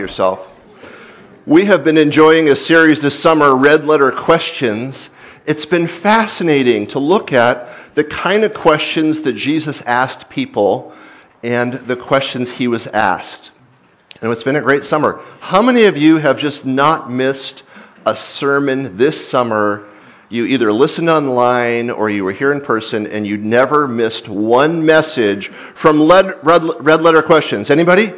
Yourself. We have been enjoying a series this summer, Red Letter Questions. It's been fascinating to look at the kind of questions that Jesus asked people and the questions he was asked. And it's been a great summer. How many of you have just not missed a sermon this summer? You either listened online or you were here in person and you never missed one message from Red Letter Questions. Anybody?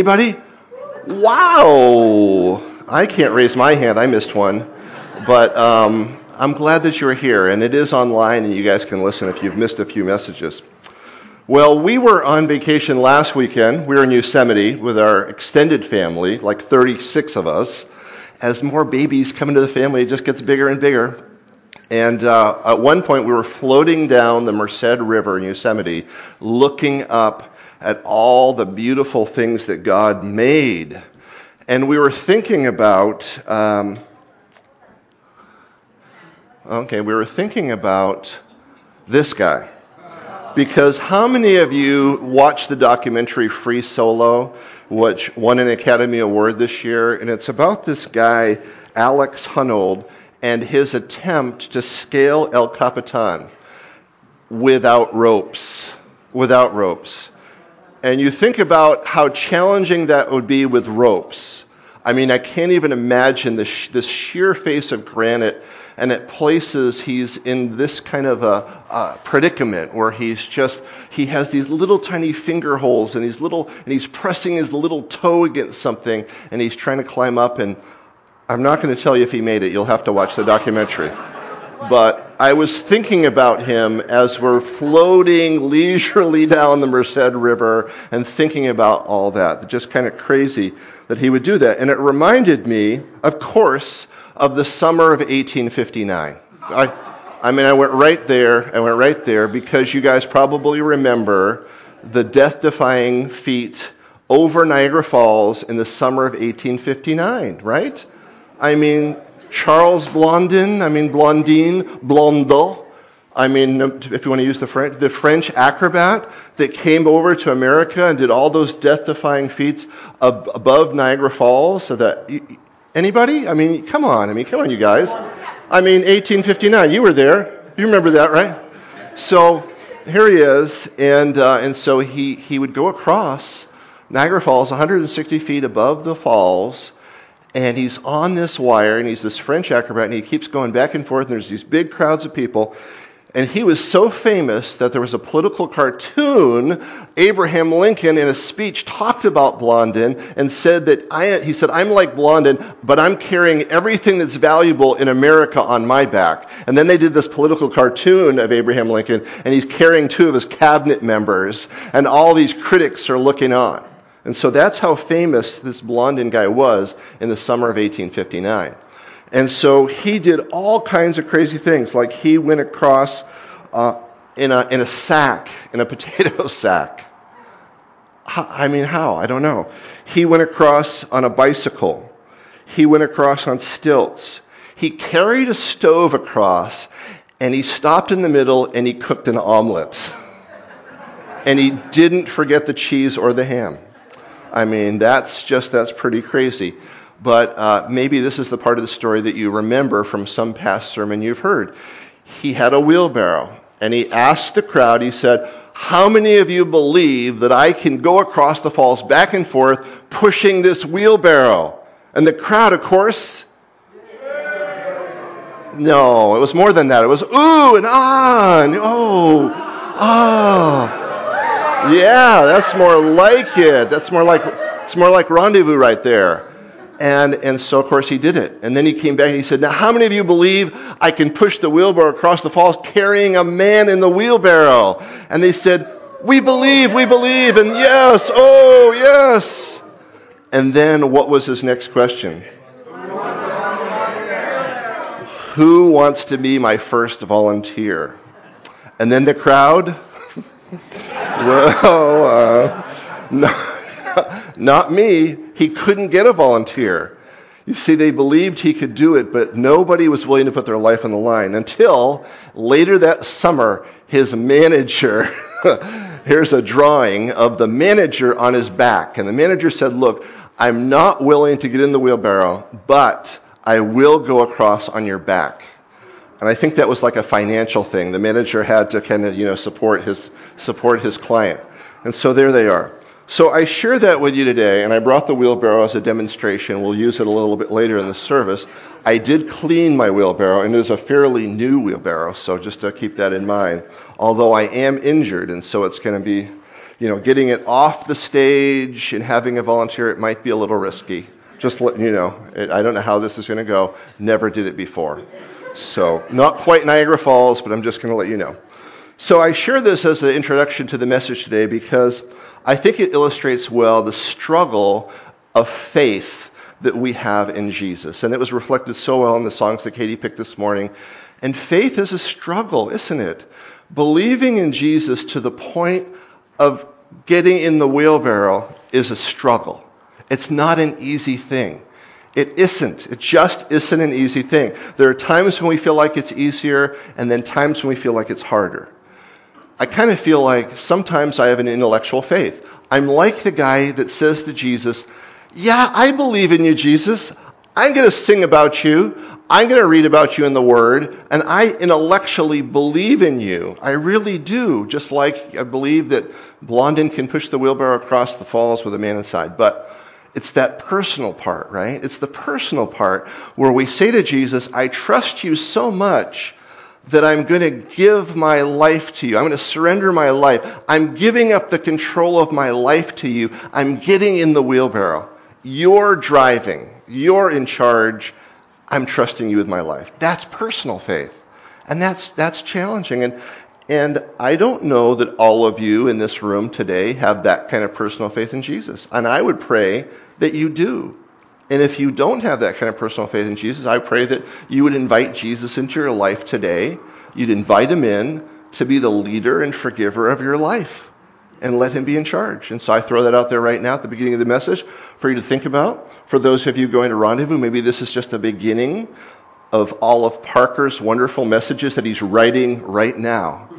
Wow! I can't raise my hand. I missed one. But I'm glad that you're here. And it is online and you guys can listen if you've missed a few messages. Well, we were on vacation last weekend. We were in Yosemite with our extended family, like 36 of us. As more babies come into the family, it just gets bigger and bigger. And at one point, we were floating down the Merced River in Yosemite, looking up at all the beautiful things that God made. And we were thinking about, this guy. Because how many of you watched the documentary Free Solo, which won an Academy Award this year? And it's about this guy, Alex Honnold, and his attempt to scale El Capitan without ropes. And you think about how challenging that would be with ropes. I mean, I can't even imagine this sheer face of granite, and at places he's in this kind of a predicament where he has these little tiny finger holes and he's pressing his little toe against something, and he's trying to climb up, and I'm not going to tell you if he made it. You'll have to watch the documentary. But I was thinking about him as we're floating leisurely down the Merced River and thinking about all that. Just kind of crazy that he would do that. And it reminded me, of course, of the summer of 1859. I went right there because you guys probably remember the death-defying feat over Niagara Falls in the summer of 1859, right? I mean, Charles Blondin, Blondeau, if you want to use the French acrobat that came over to America and did all those death-defying feats above Niagara Falls. So that anybody? Come on, you guys. 1859, you were there. You remember that, right? So here he is, and so he would go across Niagara Falls, 160 feet above the falls. And he's on this wire, and he's this French acrobat, and he keeps going back and forth, and there's these big crowds of people. And he was so famous that there was a political cartoon. Abraham Lincoln, in a speech, talked about Blondin and said that, he said, I'm like Blondin, but I'm carrying everything that's valuable in America on my back. And then they did this political cartoon of Abraham Lincoln, and he's carrying two of his cabinet members, and all these critics are looking on. And so that's how famous this Blondin guy was in the summer of 1859. And so he did all kinds of crazy things, like he went across in a sack, in a potato sack. How? I don't know. He went across on a bicycle. He went across on stilts. He carried a stove across, and he stopped in the middle, and he cooked an omelet. And he didn't forget the cheese or the ham. That's pretty crazy. But maybe this is the part of the story that you remember from some past sermon you've heard. He had a wheelbarrow, and he asked the crowd, he said, how many of you believe that I can go across the falls back and forth pushing this wheelbarrow? And the crowd, of course, no, it was more than that. It was ooh and ah, and oh. Yeah, that's more like it. It's more like Rendezvous right there. And so, of course, he did it. And then he came back and he said, now, how many of you believe I can push the wheelbarrow across the falls carrying a man in the wheelbarrow? And they said, we believe, and yes, oh, yes. And then what was his next question? Who wants to be my first volunteer? And then the crowd... Well, not me. He couldn't get a volunteer. You see, they believed he could do it, but nobody was willing to put their life on the line until later that summer, his manager, here's a drawing of the manager on his back. And the manager said, look, I'm not willing to get in the wheelbarrow, but I will go across on your back. And I think that was like a financial thing. The manager had to kind of, support his client. And so there they are. So I share that with you today, and I brought the wheelbarrow as a demonstration. We'll use it a little bit later in the service. I did clean my wheelbarrow, and it is a fairly new wheelbarrow, so just to keep that in mind. Although I am injured, and so it's going to be, getting it off the stage and having a volunteer, it might be a little risky. Just letting you know. I don't know how this is going to go. Never did it before. So not quite Niagara Falls, but I'm just going to let you know. So I share this as an introduction to the message today because I think it illustrates well the struggle of faith that we have in Jesus. And it was reflected so well in the songs that Katie picked this morning. And faith is a struggle, isn't it? Believing in Jesus to the point of getting in the wheelbarrow is a struggle. It's not an easy thing. It isn't. It just isn't an easy thing. There are times when we feel like it's easier, and then times when we feel like it's harder. I kind of feel like sometimes I have an intellectual faith. I'm like the guy that says to Jesus, yeah, I believe in you, Jesus. I'm going to sing about you. I'm going to read about you in the Word, and I intellectually believe in you. I really do, just like I believe that Blondin can push the wheelbarrow across the falls with a man inside. But it's that personal part, right? It's the personal part where we say to Jesus, I trust you so much that I'm going to give my life to you. I'm going to surrender my life. I'm giving up the control of my life to you. I'm getting in the wheelbarrow. You're driving. You're in charge. I'm trusting you with my life. That's personal faith. And that's challenging. And I don't know that all of you in this room today have that kind of personal faith in Jesus. And I would pray that you do. And if you don't have that kind of personal faith in Jesus, I pray that you would invite Jesus into your life today. You'd invite him in to be the leader and forgiver of your life and let him be in charge. And so I throw that out there right now at the beginning of the message for you to think about. For those of you going to Rendezvous, maybe this is just the beginning of all of Parker's wonderful messages that he's writing right now.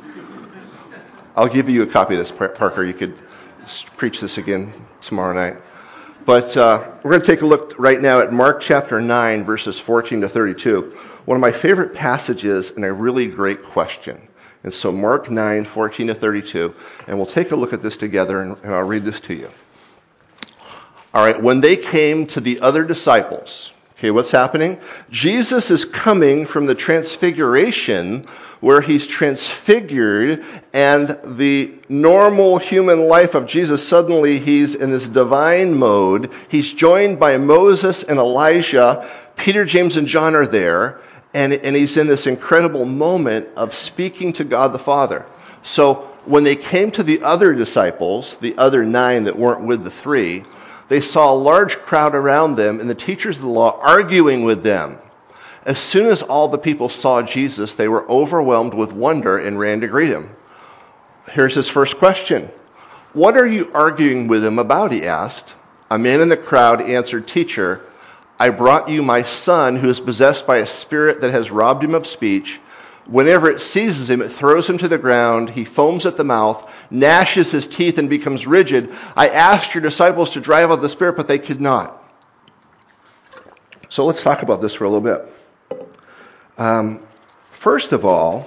I'll give you a copy of this, Parker. You could preach this again tomorrow night. But we're going to take a look right now at Mark chapter 9, verses 14 to 32. One of my favorite passages and a really great question. And so Mark 9, 14 to 32. And we'll take a look at this together, and I'll read this to you. All right, when they came to the other disciples, okay, what's happening? Jesus is coming from the transfiguration where he's transfigured, and the normal human life of Jesus, suddenly he's in this divine mode. He's joined by Moses and Elijah. Peter, James, and John are there, and he's in this incredible moment of speaking to God the Father. So when they came to the other disciples, the other 9 that weren't with the 3, they saw a large crowd around them and the teachers of the law arguing with them. As soon as all the people saw Jesus, they were overwhelmed with wonder and ran to greet him. Here's his first question. What are you arguing with him about, he asked. A man in the crowd answered, Teacher, I brought you my son who is possessed by a spirit that has robbed him of speech. Whenever it seizes him, it throws him to the ground. He foams at the mouth, gnashes his teeth, and becomes rigid. I asked your disciples to drive out the spirit, but they could not. So let's talk about this for a little bit. First of all,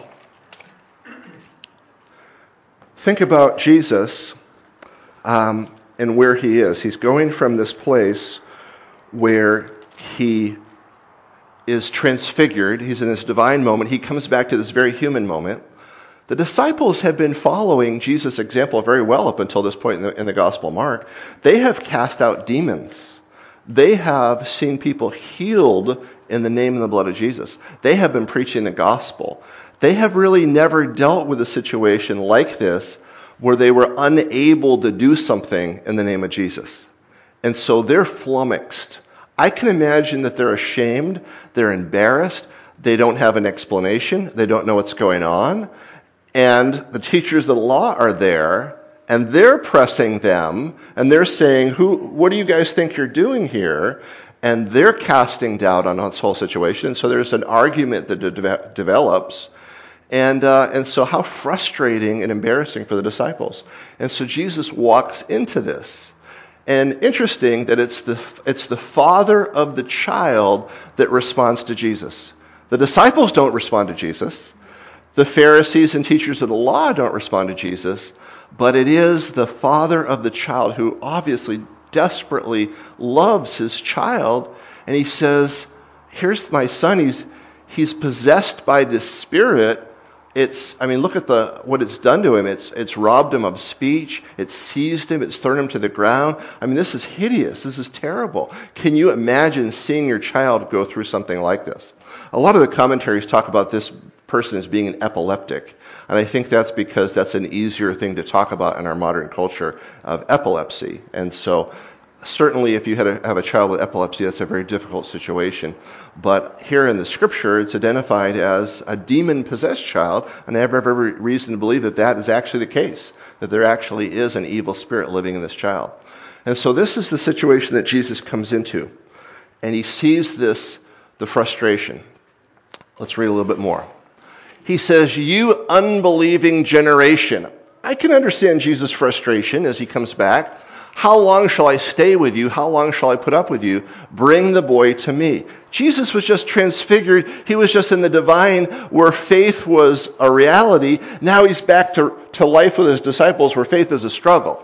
think about Jesus and where he is. He's going from this place where he is transfigured. He's in this divine moment. He comes back to this very human moment. The disciples have been following Jesus' example very well up until this point in the Gospel of Mark. They have cast out demons. They have seen people healed in the name and the blood of Jesus. They have been preaching the gospel. They have really never dealt with a situation like this where they were unable to do something in the name of Jesus. And so they're flummoxed. I can imagine that they're ashamed, they're embarrassed, they don't have an explanation, they don't know what's going on, and the teachers of the law are there, and they're pressing them, and they're saying, what do you guys think you're doing here? And they're casting doubt on this whole situation. And so there's an argument that develops. And so how frustrating and embarrassing for the disciples. And so Jesus walks into this. And interesting that it's the father of the child that responds to Jesus. The disciples don't respond to Jesus. The Pharisees and teachers of the law don't respond to Jesus. But it is the father of the child who obviously desperately loves his child. And he says, here's my son. He's possessed by this spirit. Look at what it's done to him. It's robbed him of speech. It's seized him. It's thrown him to the ground. This is hideous. This is terrible. Can you imagine seeing your child go through something like this? A lot of the commentaries talk about this person as being an epileptic. And I think that's because that's an easier thing to talk about in our modern culture of epilepsy. And so certainly if you have a child with epilepsy, that's a very difficult situation. But here in the scripture, it's identified as a demon-possessed child, and I have every reason to believe that that is actually the case, that there actually is an evil spirit living in this child. And so this is the situation that Jesus comes into. And he sees the frustration. Let's read a little bit more. He says, "You unbelieving generation." I can understand Jesus' frustration as he comes back. "How long shall I stay with you? How long shall I put up with you? Bring the boy to me." Jesus was just transfigured. He was just in the divine where faith was a reality. Now he's back to life with his disciples where faith is a struggle.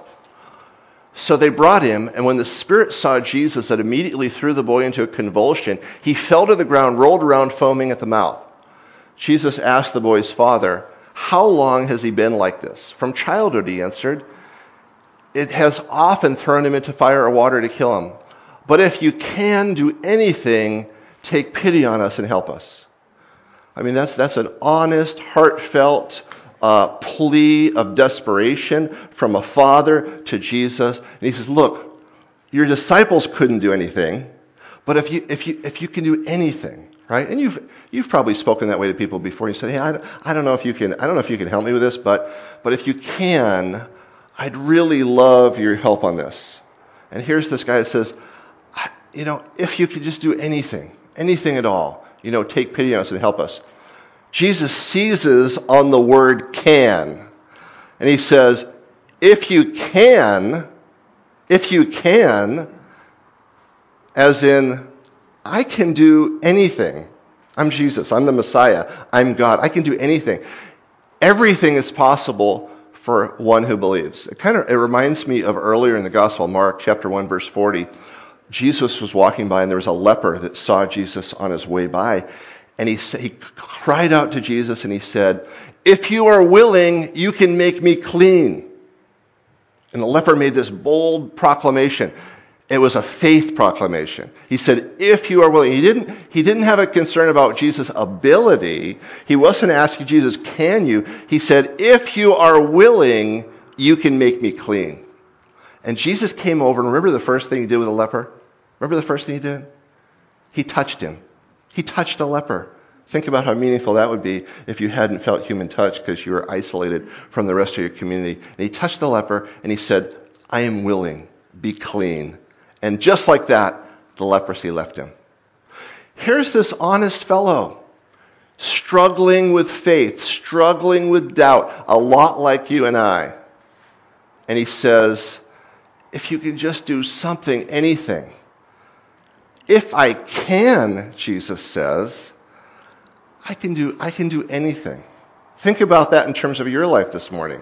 So they brought him, and when the Spirit saw Jesus, it immediately threw the boy into a convulsion. He fell to the ground, rolled around, foaming at the mouth. Jesus asked the boy's father, "How long has he been like this?" "From childhood," he answered. "It has often thrown him into fire or water to kill him. But if you can do anything, take pity on us and help us." That's an honest, heartfelt plea of desperation from a father to Jesus. And he says, "Look, your disciples couldn't do anything, but if you can do anything, right?" And you've probably spoken that way to people before. You said, "Hey, I don't know if you can help me with this, but if you can, I'd really love your help on this." And here's this guy that says, "If you could just do anything at all, take pity on us and help us." Jesus seizes on the word "can." And he says, if you can, as in, I can do anything. I'm Jesus. I'm the Messiah. I'm God. I can do anything. Everything is possible for one who believes. It reminds me of earlier in the Gospel of Mark, chapter 1, verse 40. Jesus was walking by, and there was a leper that saw Jesus on his way by. And he cried out to Jesus, and he said, "If you are willing, you can make me clean." And the leper made this bold proclamation. It was a faith proclamation. He said, "If you are willing." He didn't have a concern about Jesus' ability. He wasn't asking Jesus, "Can you?" He said, "If you are willing, you can make me clean." And Jesus came over, and remember the first thing he did with the leper? Remember the first thing he did? He touched him. He touched a leper. Think about how meaningful that would be if you hadn't felt human touch because you were isolated from the rest of your community. And he touched the leper, and he said, "I am willing. Be clean." And just like that, the leprosy left him. Here's this honest fellow, struggling with faith, struggling with doubt, a lot like you and I. And he says, if you can just do something, anything. If I can, Jesus says, I can do anything. Think about that in terms of your life this morning.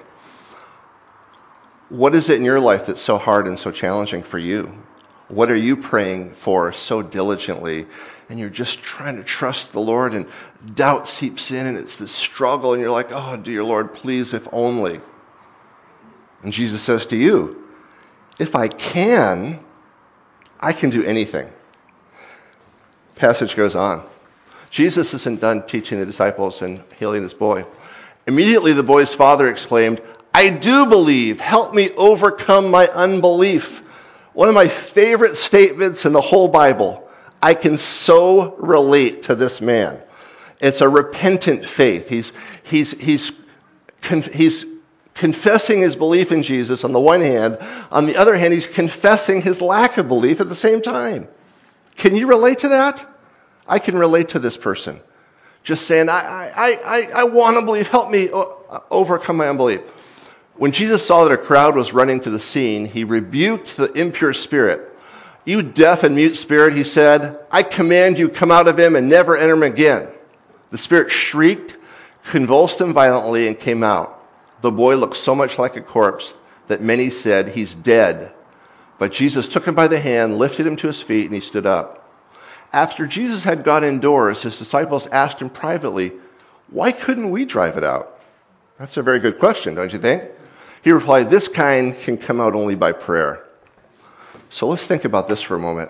What is it in your life that's so hard and so challenging for you? What are you praying for so diligently? And you're just trying to trust the Lord, and doubt seeps in, and it's this struggle, and you're like, "Oh, dear Lord, please, if only." And Jesus says to you, if I can do anything. Passage goes on. Jesus isn't done teaching the disciples and healing this boy. Immediately the boy's father exclaimed, "I do believe. Help me overcome my unbelief." One of my favorite statements in the whole Bible. I can so relate to this man. It's a repentant faith. He's confessing his belief in Jesus on the one hand. On the other hand, he's confessing his lack of belief at the same time. Can you relate to that? I can relate to this person. Just saying, I want to believe. Help me overcome my unbelief. When Jesus saw that a crowd was running to the scene, he rebuked the impure spirit. "You deaf and mute spirit," he said, "I command you, come out of him and never enter him again." The spirit shrieked, convulsed him violently, and came out. The boy looked so much like a corpse that many said, "He's dead." But Jesus took him by the hand, lifted him to his feet, and he stood up. After Jesus had gone indoors, his disciples asked him privately, "Why couldn't we drive it out?" That's a very good question, don't you think? He replied, "This kind can come out only by prayer." So let's think about this for a moment.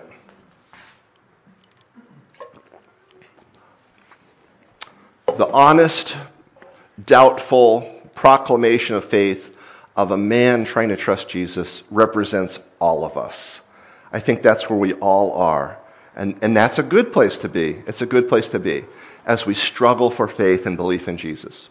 The honest, doubtful proclamation of faith of a man trying to trust Jesus represents all of us. I think that's where we all are. And that's a good place to be. It's a good place to be as we struggle for faith and belief in Jesus.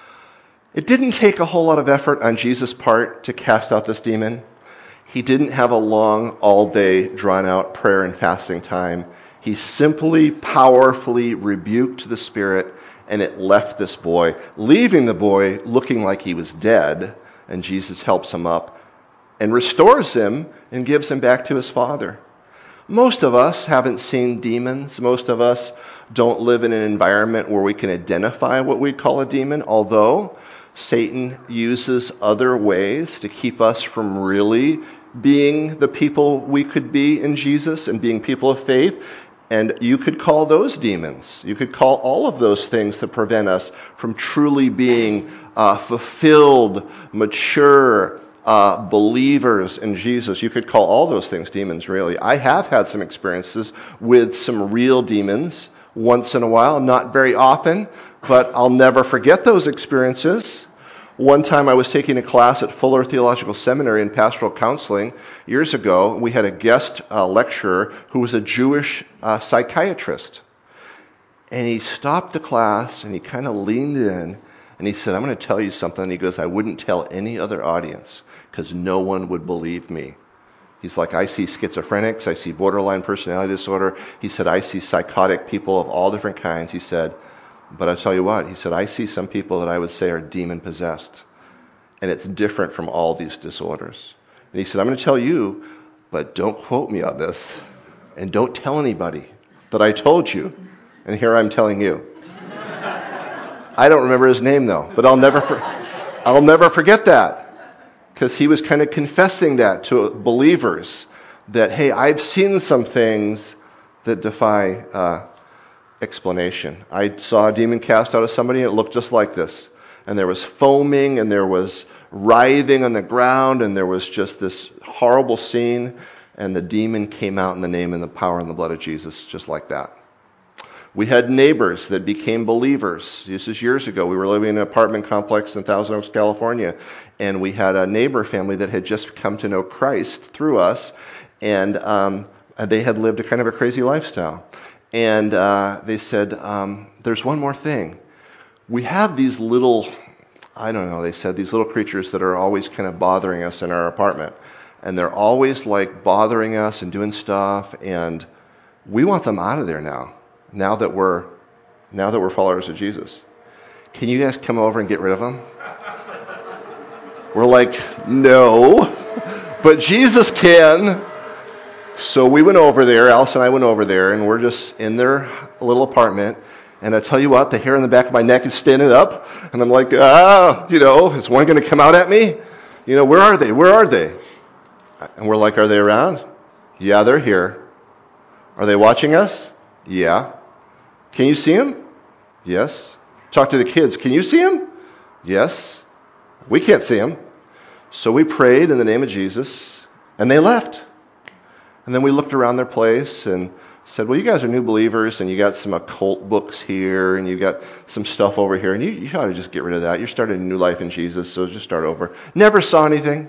It didn't take a whole lot of effort on Jesus' part to cast out this demon. He didn't have a long, all-day, drawn-out prayer and fasting time. He simply, powerfully rebuked the spirit, and it left this boy, leaving the boy looking like he was dead, and Jesus helps him up and restores him and gives him back to his father. Most of us haven't seen demons. Most of us don't live in an environment where we can identify what we call a demon, although Satan uses other ways to keep us from really being the people we could be in Jesus and being people of faith. And you could call those demons. You could call all of those things that prevent us from truly being fulfilled, mature believers in Jesus. You could call all those things demons, really. I have had some experiences with some real demons once in a while, not very often, but I'll never forget those experiences. One time I was taking a class at Fuller Theological Seminary in pastoral counseling years ago. We had a guest lecturer who was a Jewish psychiatrist. And he stopped the class and he kind of leaned in and he said, "I'm going to tell you something." And he goes, "I wouldn't tell any other audience because no one would believe me." He's like, "I see schizophrenics, I see borderline personality disorder." He said, "I see psychotic people of all different kinds." He said, "But I'll tell you what," he said, "I see some people that I would say are demon-possessed. And it's different from all these disorders." And he said, "I'm going to tell you, but don't quote me on this. And don't tell anybody that I told you." And here I'm telling you. I don't remember his name, though, but I'll never forget that. Because he was kind of confessing that to believers, that, hey, I've seen some things that defy explanation. I saw a demon cast out of somebody, and it looked just like this. And there was foaming, and there was writhing on the ground, and there was just this horrible scene, and the demon came out in the name and the power and the blood of Jesus, just like that. We had neighbors that became believers. This is years ago. We were living in an apartment complex in Thousand Oaks, California, and we had a neighbor family that had just come to know Christ through us, and they had lived a kind of a crazy lifestyle. And they said, "There's one more thing. We have these little, they said, these little creatures that are always kind of bothering us in our apartment. And they're always like bothering us and doing stuff, and we want them out of there now that we're followers of Jesus. Can you guys come over and get rid of them?" We're like, "No, but Jesus can." So we went over there, Alice and I went over there, and we're just in their little apartment. And I tell you what, the hair on the back of my neck is standing up. And I'm like, is one going to come out at me? Where are they? Where are they? And we're like, "Are they around?" "Yeah, they're here." "Are they watching us?" "Yeah." "Can you see them?" "Yes." "Talk to the kids. Can you see them?" "Yes." "We can't see them." So we prayed in the name of Jesus, and they left. And then we looked around their place and said, "Well, you guys are new believers, and you got some occult books here, and you got some stuff over here, and you ought to just get rid of that. You're starting a new life in Jesus, so just start over." Never saw anything.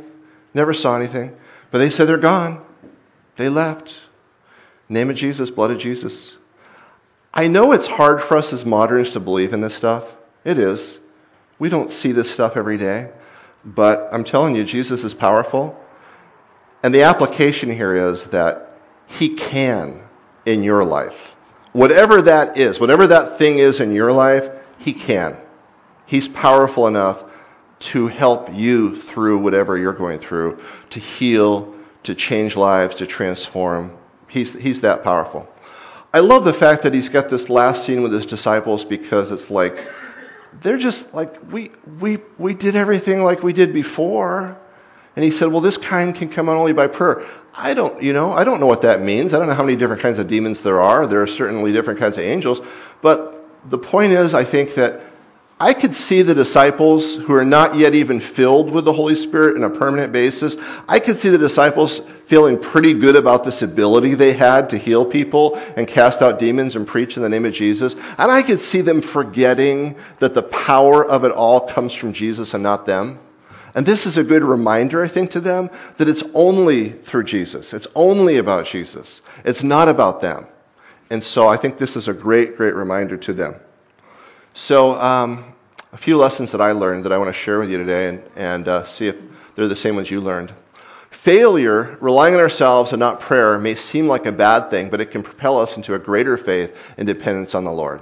But they said they're gone. They left. Name of Jesus, blood of Jesus. I know it's hard for us as moderns to believe in this stuff. It is. We don't see this stuff every day. But I'm telling you, Jesus is powerful. And the application here is that he can in your life. Whatever that is, whatever that thing is in your life, he can. He's powerful enough to help you through whatever you're going through, to heal, to change lives, to transform. He's that powerful. I love the fact that he's got this last scene with his disciples, because it's like, they're just like, we did everything like we did before. And he said, well, this kind can come out only by prayer. I don't know what that means. I don't know how many different kinds of demons there are. There are certainly different kinds of angels. But the point is, I think that I could see the disciples who are not yet even filled with the Holy Spirit on a permanent basis. I could see the disciples feeling pretty good about this ability they had to heal people and cast out demons and preach in the name of Jesus. And I could see them forgetting that the power of it all comes from Jesus and not them. And this is a good reminder, I think, to them that it's only through Jesus. It's only about Jesus. It's not about them. And so I think this is a great, great reminder to them. So a few lessons that I learned that I want to share with you today and see if they're the same ones you learned. Failure, relying on ourselves and not prayer, may seem like a bad thing, but it can propel us into a greater faith and dependence on the Lord.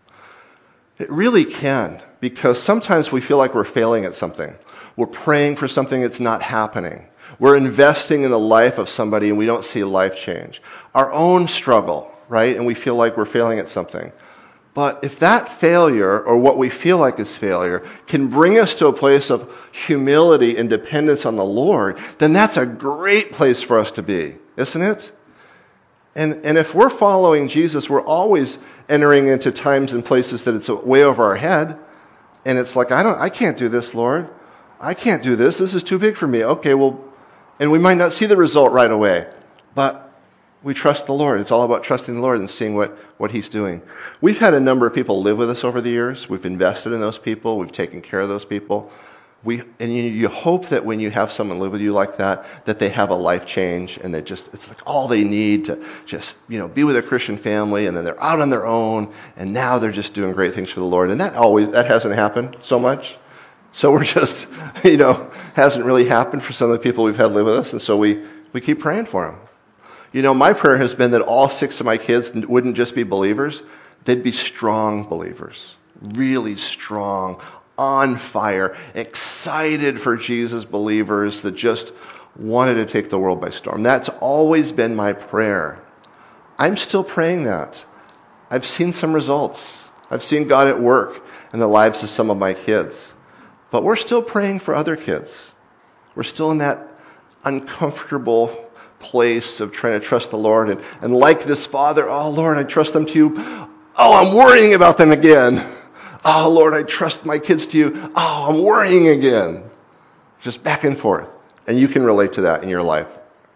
It really can, because sometimes we feel like we're failing at something. We're praying for something that's not happening. We're investing in the life of somebody and we don't see life change. Our own struggle, right? And we feel like we're failing at something. But if that failure, or what we feel like is failure, can bring us to a place of humility and dependence on the Lord, then that's a great place for us to be, isn't it? And if we're following Jesus, we're always entering into times and places that it's way over our head. And it's like, I can't do this, Lord. I can't do this. This is too big for me. Okay, well, and we might not see the result right away, but we trust the Lord. It's all about trusting the Lord and seeing what He's doing. We've had a number of people live with us over the years. We've invested in those people. We've taken care of those people. And you hope that when you have someone live with you like that they have a life change, and it's like all they need to just, be with a Christian family, and then they're out on their own, and now they're just doing great things for the Lord. And that hasn't happened so much. So we're just, hasn't really happened for some of the people we've had live with us, and so we keep praying for them. My prayer has been that all 6 of my kids wouldn't just be believers, they'd be strong believers, really strong, on fire, excited for Jesus believers that just wanted to take the world by storm. That's always been my prayer. I'm still praying that. I've seen some results. I've seen God at work in the lives of some of my kids. But we're still praying for other kids. We're still in that uncomfortable place of trying to trust the Lord. And like this father, oh, Lord, I trust them to you. Oh, I'm worrying about them again. Oh, Lord, I trust my kids to you. Oh, I'm worrying again. Just back and forth. And you can relate to that in your life.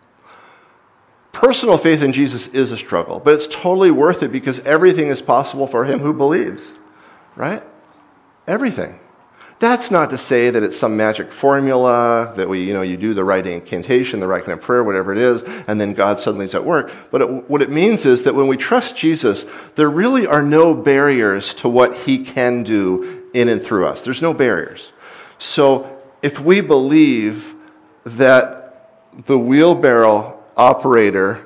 Personal faith in Jesus is a struggle, but it's totally worth it because everything is possible for him who believes. Right? Everything. That's not to say that it's some magic formula that you do the right incantation, the right kind of prayer, whatever it is, and then God suddenly is at work. But what it means is that when we trust Jesus, there really are no barriers to what he can do in and through us. There's no barriers. So if we believe that the wheelbarrow operator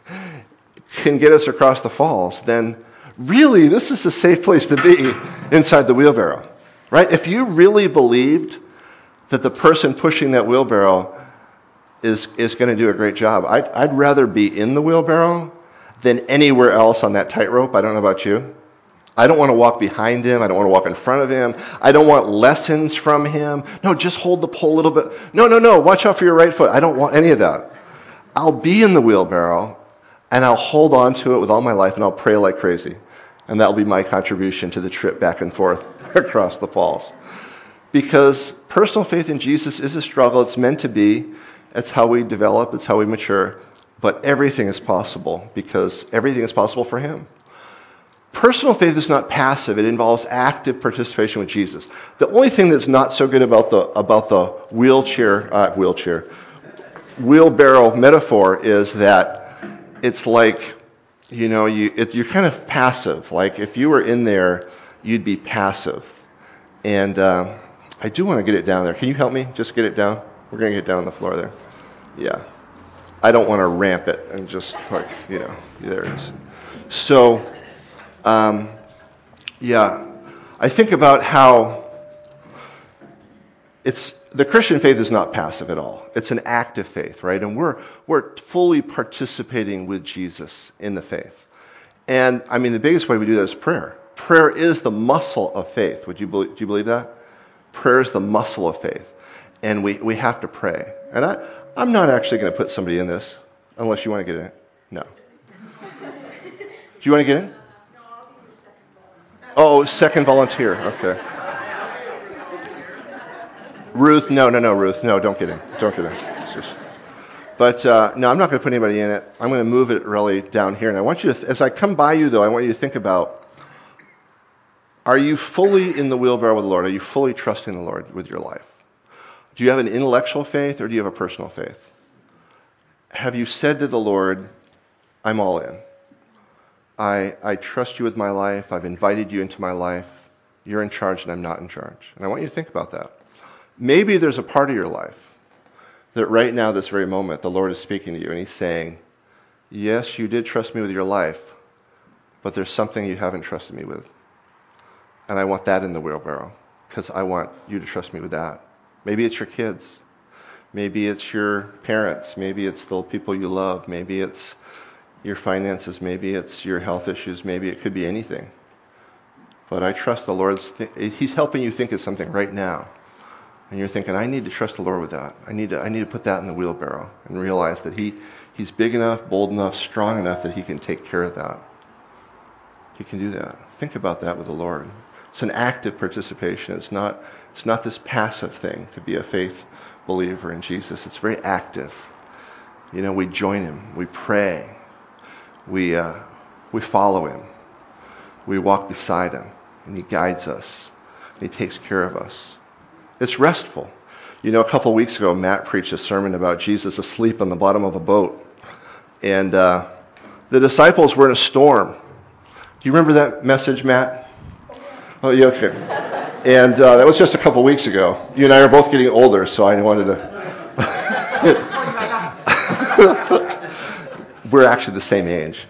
can get us across the falls, then really this is a safe place to be inside the wheelbarrow. Right? If you really believed that the person pushing that wheelbarrow is going to do a great job, I'd rather be in the wheelbarrow than anywhere else on that tightrope. I don't know about you. I don't want to walk behind him. I don't want to walk in front of him. I don't want lessons from him. No, just hold the pole a little bit. No. Watch out for your right foot. I don't want any of that. I'll be in the wheelbarrow, and I'll hold on to it with all my life, and I'll pray like crazy. And that'll be my contribution to the trip back and forth across the falls. Because personal faith in Jesus is a struggle. It's meant to be. It's how we develop. It's how we mature. But everything is possible because everything is possible for him. Personal faith is not passive. It involves active participation with Jesus. The only thing that's not so good about the wheelbarrow metaphor is that it's like, you're kind of passive. Like if you were in there, you'd be passive. And I do want to get it down there. Can you help me just get it down? We're going to get down on the floor there. Yeah. I don't want to ramp it and just there it is. So, I think about how the Christian faith is not passive at all. It's an active faith, right? And we're fully participating with Jesus in the faith. And I mean, the biggest way we do that is prayer. Prayer is the muscle of faith. Do you believe that? Prayer is the muscle of faith. And we have to pray. And I'm not actually going to put somebody in this unless you want to get in it. No. Do you want to get in? No, I'll be the second volunteer. Oh, second volunteer. Okay. Ruth, no, Ruth. No, don't get in. Don't get in. But no, I'm not going to put anybody in it. I'm going to move it really down here. And I want you to, as I come by you, though, I want you to think about, are you fully in the wheelbarrow with the Lord? Are you fully trusting the Lord with your life? Do you have an intellectual faith or do you have a personal faith? Have you said to the Lord, I'm all in. I trust you with my life. I've invited you into my life. You're in charge and I'm not in charge. And I want you to think about that. Maybe there's a part of your life that right now, this very moment, the Lord is speaking to you and he's saying, yes, you did trust me with your life, but there's something you haven't trusted me with. And I want that in the wheelbarrow because I want you to trust me with that. Maybe it's your kids. Maybe it's your parents. Maybe it's the people you love. Maybe it's your finances. Maybe it's your health issues. Maybe it could be anything. But I trust the Lord. He's helping you think of something right now. And you're thinking, I need to trust the Lord with that. I need to put that in the wheelbarrow and realize that He's big enough, bold enough, strong enough that He can take care of that. He can do that. Think about that with the Lord. It's an active participation. It's not this passive thing to be a faith believer in Jesus. It's very active. You know, we join Him. We pray. We follow Him. We walk beside Him. And He guides us. And He takes care of us. It's restful. You know, a couple of weeks ago, Matt preached a sermon about Jesus asleep on the bottom of a boat. And the disciples were in a storm. Do you remember that message, Matt? Oh, yeah, okay. And that was just a couple of weeks ago. You and I are both getting older, so I wanted to... We're actually the same age.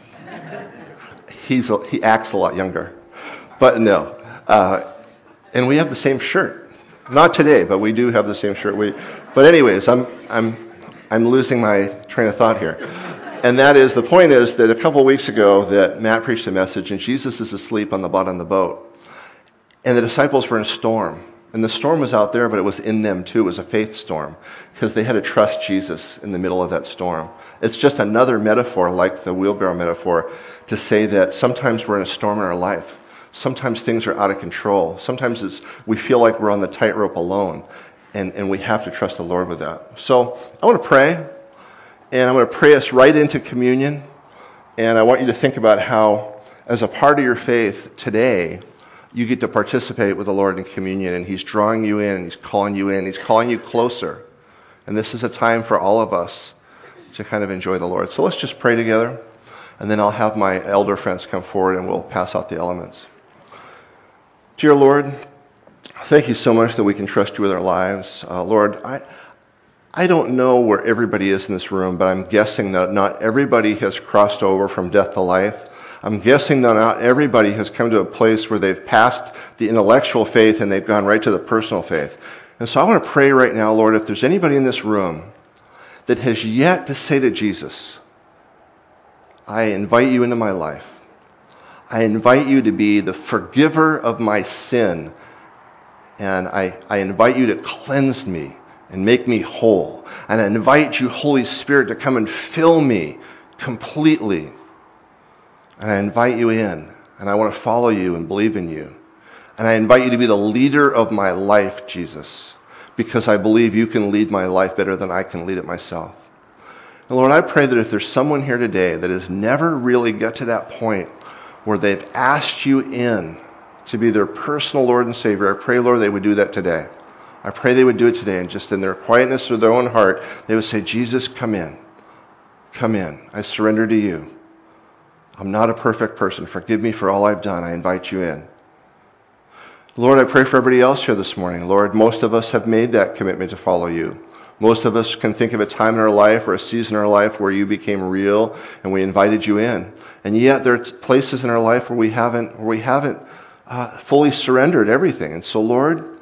He acts a lot younger. But no. And we have the same shirt. Not today, but we do have the same shirt. But anyways, I'm losing my train of thought here. And that is, the point is that a couple of weeks ago that Matt preached a message and Jesus is asleep on the bottom of the boat. And the disciples were in a storm. And the storm was out there, but it was in them too. It was a faith storm because they had to trust Jesus in the middle of that storm. It's just another metaphor, like the wheelbarrow metaphor, to say that sometimes we're in a storm in our life. Sometimes things are out of control. Sometimes we feel like we're on the tightrope alone. And we have to trust the Lord with that. So I want to pray. And I'm going to pray us right into communion. And I want you to think about how, as a part of your faith today, you get to participate with the Lord in communion. And He's drawing you in. And He's calling you in. He's calling you closer. And this is a time for all of us to kind of enjoy the Lord. So let's just pray together. And then I'll have my elder friends come forward and we'll pass out the elements. Dear Lord, thank you so much that we can trust you with our lives. Lord, I don't know where everybody is in this room, but I'm guessing that not everybody has crossed over from death to life. I'm guessing that not everybody has come to a place where they've passed the intellectual faith and they've gone right to the personal faith. And so I want to pray right now, Lord, if there's anybody in this room that has yet to say to Jesus, I invite you into my life. I invite you to be the forgiver of my sin. And I invite you to cleanse me and make me whole. And I invite you, Holy Spirit, to come and fill me completely. And I invite you in. And I want to follow you and believe in you. And I invite you to be the leader of my life, Jesus, because I believe you can lead my life better than I can lead it myself. And Lord, I pray that if there's someone here today that has never really got to that point where they've asked you in to be their personal Lord and Savior, I pray, Lord, they would do that today. I pray they would do it today, and just in their quietness of their own heart, they would say, Jesus, come in. Come in. I surrender to you. I'm not a perfect person. Forgive me for all I've done. I invite you in. Lord, I pray for everybody else here this morning. Lord, most of us have made that commitment to follow you. Most of us can think of a time in our life or a season in our life where you became real and we invited you in. And yet there are places in our life where we haven't fully surrendered everything. And so, Lord,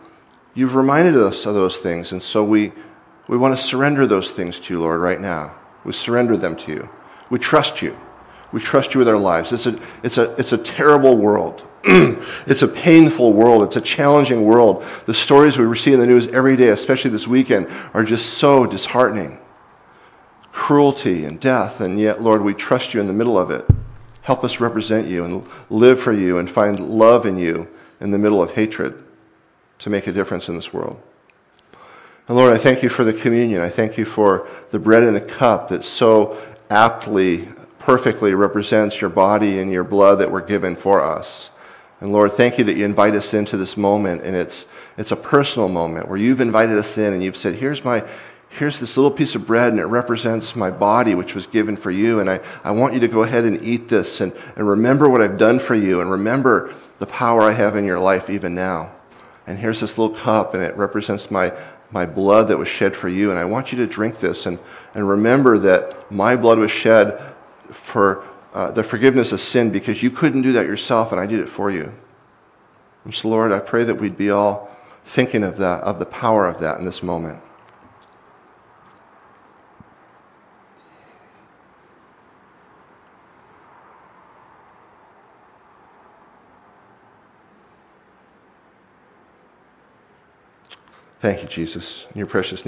You've reminded us of those things, and so we want to surrender those things to you, Lord, right now. We surrender them to you. We trust you. We trust you with our lives. It's a terrible world. It's a painful world. It's a challenging world. The stories we receive in the news every day, especially this weekend, are just so disheartening. Cruelty and death, and yet, Lord, we trust you in the middle of it. Help us represent you and live for you and find love in you in the middle of hatred to make a difference in this world. And Lord, I thank you for the communion. I thank you for the bread and the cup that so aptly, perfectly represents your body and your blood that were given for us. And Lord, thank you that you invite us into this moment, and it's a personal moment where you've invited us in and you've said, here's this little piece of bread, and it represents my body, which was given for you, and I want you to go ahead and eat this and remember what I've done for you, and remember the power I have in your life even now. And here's this little cup, and it represents my blood that was shed for you, and I want you to drink this and remember that my blood was shed for the forgiveness of sin because you couldn't do that yourself, and I did it for you. And so, Lord, I pray that we'd be all thinking of that, of the power of that in this moment. Thank you, Jesus, in your precious name.